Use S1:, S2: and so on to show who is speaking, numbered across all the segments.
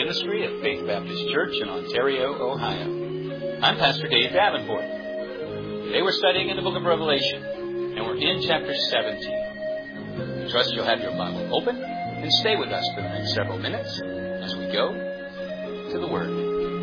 S1: ministry of Faith Baptist Church in Ontario, Ohio. I'm Pastor Dave Davenport. Today we're studying in the book of Revelation, and we're in chapter 17. I trust you'll have your Bible open and stay with us for the next several minutes as we go to the Word.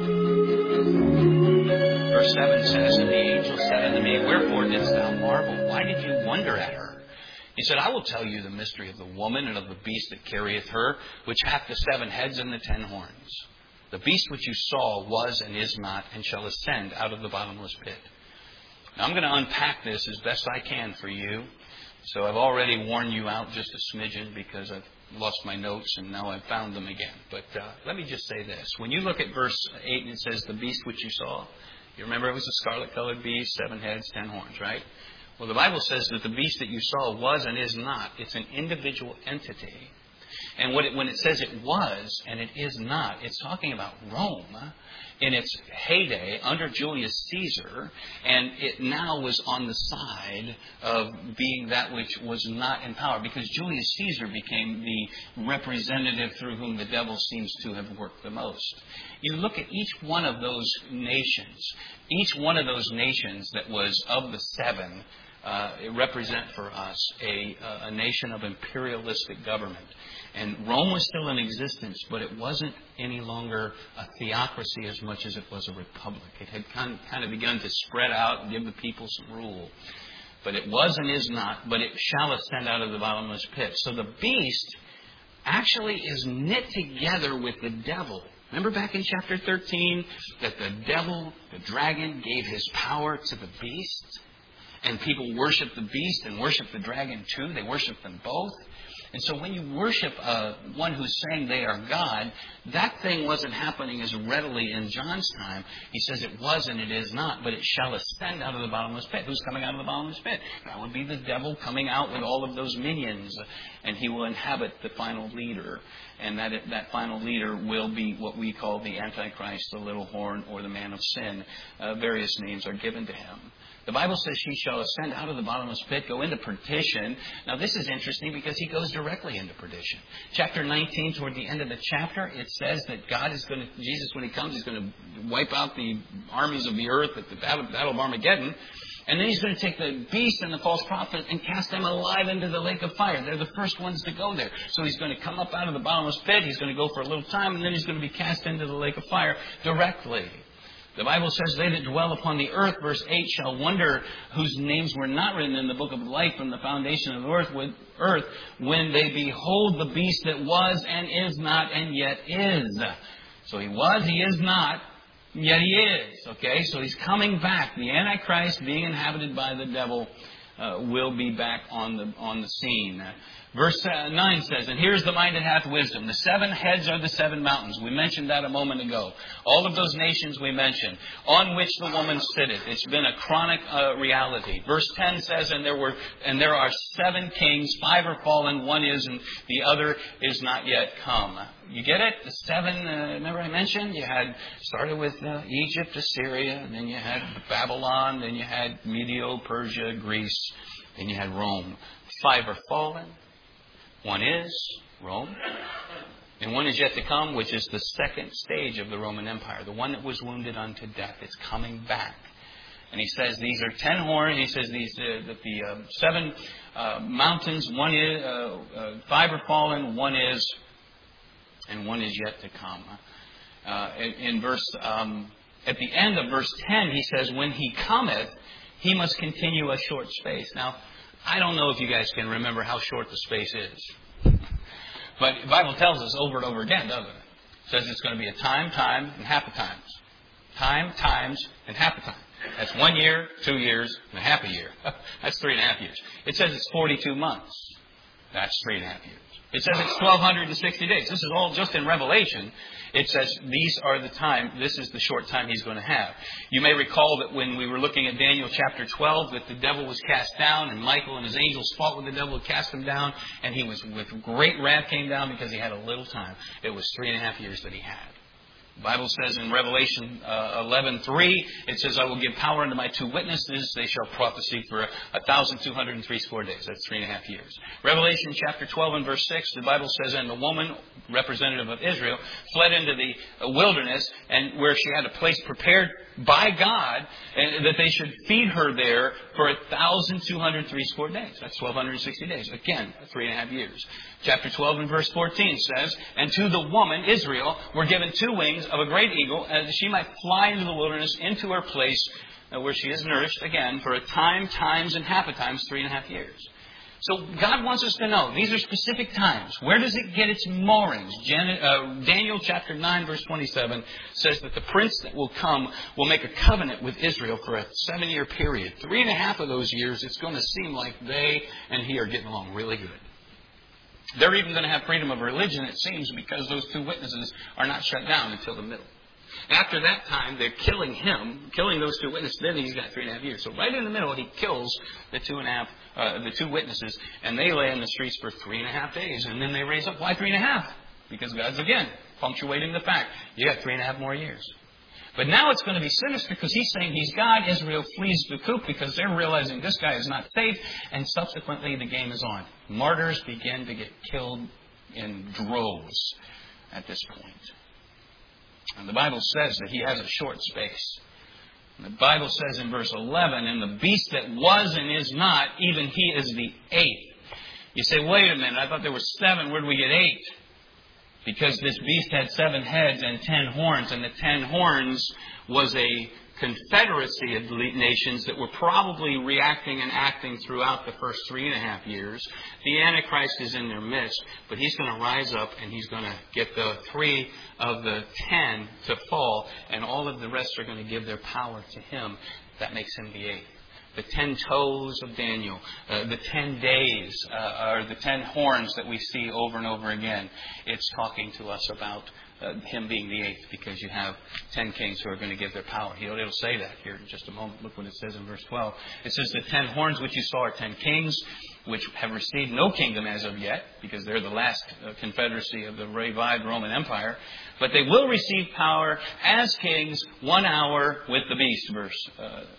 S1: Verse 7 says, "And the angel said unto me, Wherefore didst thou marvel? Why did you wonder at her? He said, I will tell you the mystery of the woman and of the beast that carrieth her, which hath the 7 heads and the 10 horns. The beast which you saw was and is not, and shall ascend out of the bottomless pit." Now I'm going to unpack this as best I can for you. So I've already worn you out just a smidgen because I've lost my notes and now I've found them again. But let me just say this. When you look at verse 8 and it says, "The beast which you saw," you remember it was a scarlet-colored beast, 7 heads, 10 horns, right? Well, the Bible says that the beast that you saw was and is not. It's an individual entity. And when it says it was and it is not, it's talking about Rome in its heyday under Julius Caesar, and it now was on the side of being that which was not in power, because Julius Caesar became the representative through whom the devil seems to have worked the most. You look at each one of those nations that was of the 7, represent for us a nation of imperialistic government. And Rome was still in existence, but it wasn't any longer a theocracy as much as it was a republic. It had kind of begun to spread out and give the people some rule. But it was and is not, but it shall ascend out of the bottomless pit. So the beast actually is knit together with the devil. Remember back in chapter 13 that the devil, the dragon, gave his power to the beast? And people worship the beast and worship the dragon too. They worship them both. And so when you worship one who's saying they are God, that thing wasn't happening as readily in John's time. He says it was and it is not, but it shall ascend out of the bottomless pit. Who's coming out of the bottomless pit? That would be the devil coming out with all of those minions. And he will inhabit the final leader. And that final leader will be what we call the Antichrist, the little horn, or the man of sin. Various names are given to him. The Bible says she shall ascend out of the bottomless pit, go into perdition. Now this is interesting because he goes directly into perdition. Chapter 19, toward the end of the chapter, it says that Jesus, when he comes, he's going to wipe out the armies of the earth at the Battle of Armageddon. And then he's going to take the beast and the false prophet and cast them alive into the lake of fire. They're the first ones to go there. So he's going to come up out of the bottomless pit. He's going to go for a little time, and then he's going to be cast into the lake of fire directly. The Bible says, "They that dwell upon the earth," verse 8, "shall wonder whose names were not written in the book of life from the foundation of the earth when they behold the beast that was and is not and yet is." So he was, he is not, yet he is. Okay, so he's coming back. The Antichrist, being inhabited by the devil, will be back on the scene. Verse 9 says, "And here's the mind that hath wisdom. The 7 heads are the 7 mountains." We mentioned that a moment ago. All of those nations we mentioned, on which the woman sitteth. It's been a chronic reality. Verse 10 says, "And there are 7 kings, 5 are fallen, 1 is, and the other is not yet come." You get it? The 7, remember I mentioned? You had, started with Egypt, Assyria, and then you had Babylon, then you had Medio, Persia, Greece, then you had Rome. 5 are fallen. 1 is, Rome, and 1 is yet to come, which is the second stage of the Roman Empire, the one that was wounded unto death. It's coming back. And he says these are 10 horns. He says that the 7 mountains, 1 is, 5 are fallen, 1 is, and 1 is yet to come. In verse, at the end of verse 10, he says, "When he cometh, he must continue a short space." Now, I don't know if you guys can remember how short the space is. But the Bible tells us over and over again, doesn't it? It says it's going to be a time, and half a times. Time, times, and half a time. That's 1 year, 2 years, and a half a year. That's 3.5 years. It says it's 42 months. That's 3.5 years. It says it's 1,260 days. This is all just in Revelation. It says these are the time, this is the short time he's going to have. You may recall that when we were looking at Daniel chapter 12, that the devil was cast down, and Michael and his angels fought with the devil and cast him down, and he was with great wrath came down because he had a little time. It was 3.5 years that he had. The Bible says in Revelation 11:3, it says, I will give power unto my 2 witnesses. They shall prophesy for 1,260 days. That's 3.5 years. Revelation chapter 12 and verse 6, the Bible says, and the woman, representative of Israel, fled into the wilderness, and where she had a place prepared by God, and that they should feed her there for 1,260 days. That's 1,260 days. Again, 3.5 years. Chapter 12 and verse 14 says, and to the woman, Israel, were given 2 wings of a great eagle, and she might fly into the wilderness, into her place where she is nourished, again, for a time, times, and half a times, 3.5 years. So God wants us to know, these are specific times. Where does it get its moorings? Daniel chapter 9, verse 27 says that the prince that will come will make a covenant with Israel for a 7-year period. 3.5 of those years, it's going to seem like they and he are getting along really good. They're even going to have freedom of religion, it seems, because those 2 witnesses are not shut down until the middle. After that time, they're killing him, killing those 2 witnesses. Then he's got 3.5 years. So right in the middle, he kills the 2 witnesses, and they lay in the streets for 3.5 days. And then they raise up. Why 3.5? Because God's, again, punctuating the fact, you got 3.5 more years. But now it's going to be sinister because he's saying he's God. Israel flees the coop because they're realizing this guy is not safe. And subsequently, the game is on. Martyrs begin to get killed in droves at this point. And the Bible says that he has a short space. And the Bible says in verse 11, and the beast that was and is not, even he is the 8th. You say, wait a minute, I thought there were 7. Where do we get 8? Because this beast had 7 heads and 10 horns, and the 10 horns was a confederacy of nations that were probably reacting and acting throughout the first 3.5 years. The Antichrist is in their midst, but he's going to rise up and he's going to get the 3 of the 10 to fall, and all of the rest are going to give their power to him. That makes him the 8th. The 10 toes of Daniel, the 10 days, or the 10 horns that we see over and over again. It's talking to us about him being the 8th, because you have 10 kings who are going to give their power. It'll say that here in just a moment. Look what it says in verse 12. It says, the 10 horns which you saw are 10 kings, which have received no kingdom as of yet, because they're the last confederacy of the revived Roman Empire. But they will receive power as kings 1 hour with the beast, verse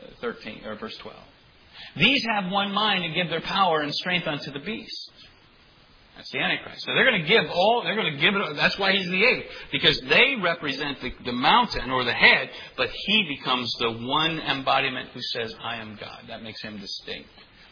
S1: 13 or verse 12. These have one mind to give their power and strength unto the beast. That's the Antichrist. So they're going to give it, that's why he's the 8th. Because they represent the mountain or the head, but he becomes the one embodiment who says, I am God. That makes him distinct.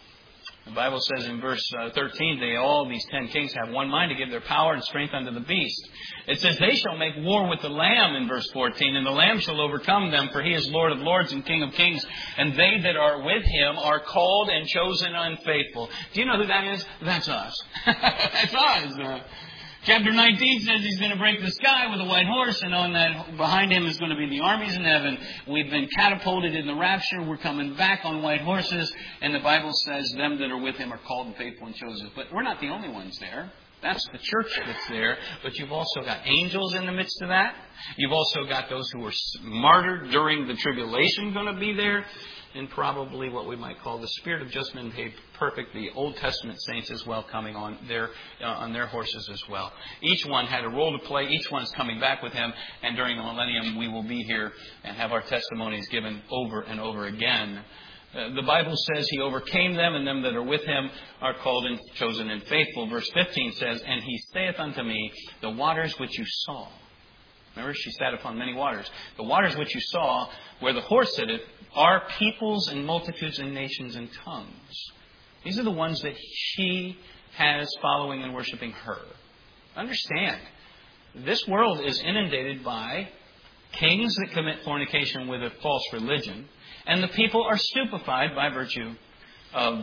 S1: The Bible says in verse 13, these 10 kings have one mind to give their power and strength unto the beast. It says, they shall make war with the Lamb in verse 14, and the Lamb shall overcome them, for he is Lord of lords and King of kings, and they that are with him are called and chosen unfaithful. Do you know who that is? That's us. That's us. Chapter 19 says he's going to break the sky with a white horse, and on that behind him is going to be the armies in heaven. We've been catapulted in the rapture. We're coming back on white horses, and the Bible says them that are with him are called and faithful and chosen. But we're not the only ones there. That's the church that's there. But you've also got angels in the midst of that. You've also got those who were martyred during the tribulation going to be there. And probably what we might call the spirit of judgment made perfect, the Old Testament saints as well, coming on their horses as well. Each one had a role to play. Each one is coming back with him. And during the millennium, we will be here and have our testimonies given over and over again. The Bible says he overcame them, and them that are with him are called and chosen and faithful. Verse 15 says, and he saith unto me, the waters which you saw. Remember, she sat upon many waters. The waters which you saw, where the horse sitteth, are peoples and multitudes and nations and tongues. These are the ones that she has following and worshiping her. Understand, this world is inundated by kings that commit fornication with a false religion, and the people are stupefied by virtue of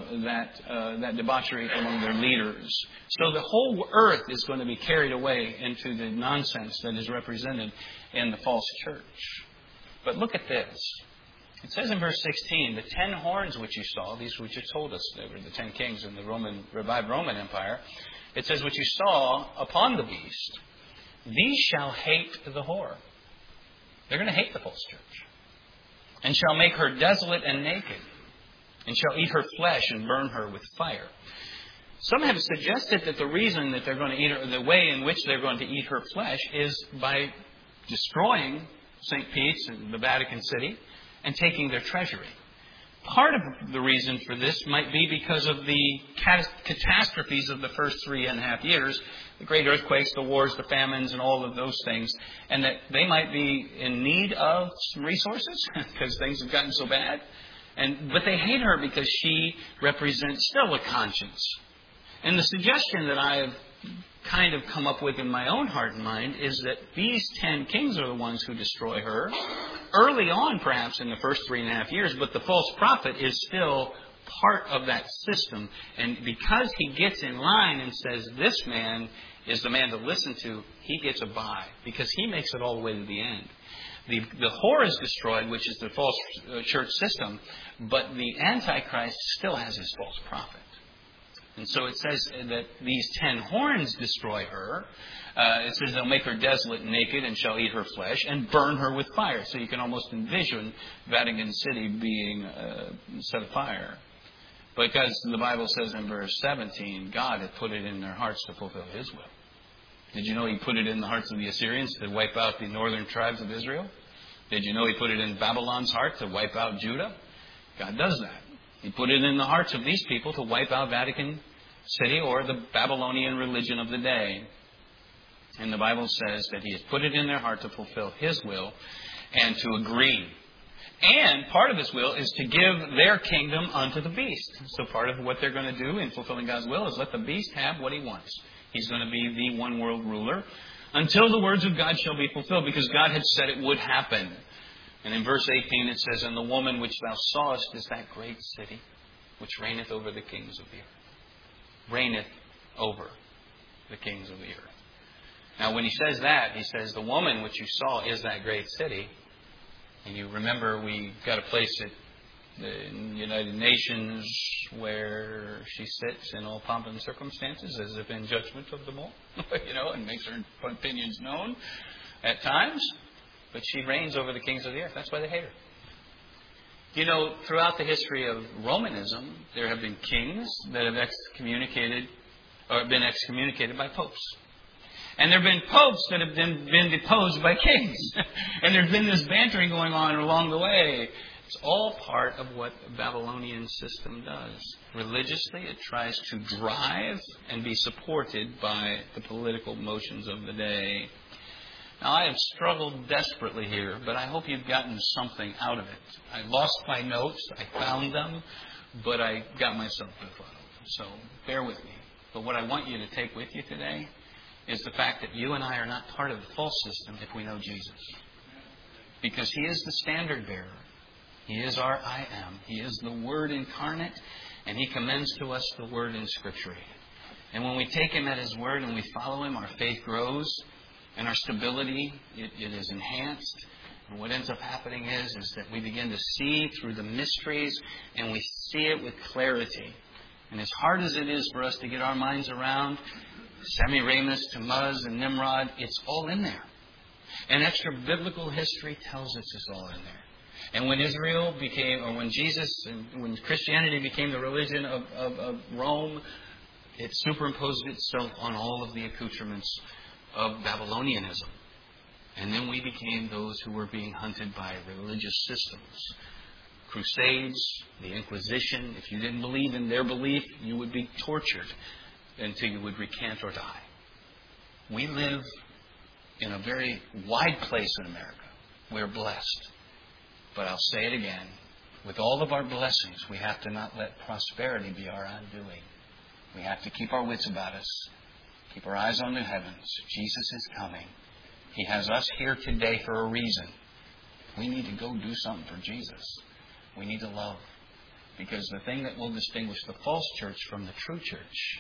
S1: that debauchery among their leaders. So the whole earth is going to be carried away into the nonsense that is represented in the false church. But look at this. It says in verse 16, the 10 horns which you saw, these which you told us, they were the 10 kings in the revived Roman Empire. It says, which you saw upon the beast, these shall hate the whore. They're going to hate the false church. And shall make her desolate and naked, and shall eat her flesh and burn her with fire. Some have suggested that the reason that they're going to eat her, the way in which they're going to eat her flesh, is by destroying St. Pete's and the Vatican City and taking their treasury. Part of the reason for this might be because of the catastrophes of the first 3.5 years, the great earthquakes, the wars, the famines, and all of those things, and that they might be in need of some resources because things have gotten so bad. But they hate her because she represents still a conscience. And the suggestion that I've kind of come up with in my own heart and mind is that these 10 kings are the ones who destroy her early on, perhaps in the first 3.5 years, but the false prophet is still part of that system. And because he gets in line and says, this man is the man to listen to, he gets a bye because he makes it all the way to the end. The whore is destroyed, which is the false church system, but the Antichrist still has his false prophet. And so it says that these 10 horns destroy her. It says they'll make her desolate and naked and shall eat her flesh and burn her with fire. So you can almost envision Vatican City being set afire. Because the Bible says in verse 17, God had put it in their hearts to fulfill His will. Did you know He put it in the hearts of the Assyrians to wipe out the northern tribes of Israel? Did you know He put it in Babylon's heart to wipe out Judah? God does that. He put it in the hearts of these people to wipe out Vatican City or the Babylonian religion of the day. And the Bible says that He has put it in their heart to fulfill His will and to agree. And part of His will is to give their kingdom unto the beast. So part of what they're going to do in fulfilling God's will is let the beast have what he wants. He's going to be the one world ruler until the words of God shall be fulfilled, because God had said it would happen. And in verse 18 it says, and the woman which thou sawest is that great city, which reigneth over the kings of the earth. Reigneth over the kings of the earth. Now when he says that, he says, the woman which you saw is that great city. And you remember we got a place at the United Nations where she sits in all pomp and circumstances as if in judgment of them all, and makes her opinions known at times. But she reigns over the kings of the earth. That's why they hate her. Throughout the history of Romanism, there have been kings that have excommunicated or been excommunicated by popes. And there have been popes that have been deposed by kings. And there's been this bantering going on along the way. It's all part of what the Babylonian system does. Religiously, it tries to drive and be supported by the political motions of the day. Now, I have struggled desperately here, but I hope you've gotten something out of it. I lost my notes. I found them, but I got myself befuddled. So bear with me. But what I want you to take with you today is the fact that you and I are not part of the false system if we know Jesus. Because He is the standard bearer. He is our I am. He is the Word incarnate, and He commends to us the Word in Scripture. And when we take Him at His Word and we follow Him, our faith grows, and our stability, it is enhanced. And what ends up happening is that we begin to see through the mysteries, and we see it with clarity. And as hard as it is for us to get our minds around Semiramis, Tammuz, and Nimrod, it's all in there. And extra biblical history tells us it's all in there. And when Israel became, or when Jesus, and when Christianity became the religion of Rome, it superimposed itself on all of the accoutrements of Babylonianism. And then we became those who were being hunted by religious systems. Crusades, the Inquisition. If you didn't believe in their belief, you would be tortured until you would recant or die. We live in a very wide place in America. We're blessed. But I'll say it again. With all of our blessings, we have to not let prosperity be our undoing. We have to keep our wits about us. Keep our eyes on the heavens. Jesus is coming. He has us here today for a reason. We need to go do something for Jesus. We need to love. Because the thing that will distinguish the false church from the true church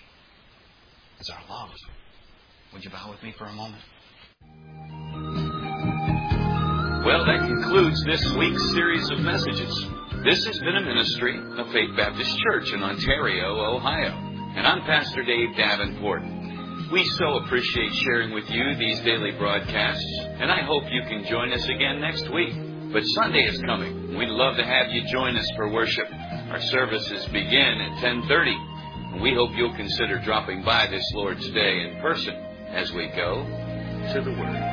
S1: is our love. Would you bow with me for a moment?
S2: Well, that concludes this week's series of messages. This has been a ministry of Faith Baptist Church in Ontario, Ohio. And I'm Pastor Dave Davenport. We so appreciate sharing with you these daily broadcasts, and I hope you can join us again next week. But Sunday is coming. We'd love to have you join us for worship. Our services begin at 10:30, and we hope you'll consider dropping by this Lord's Day in person as we go to the Word.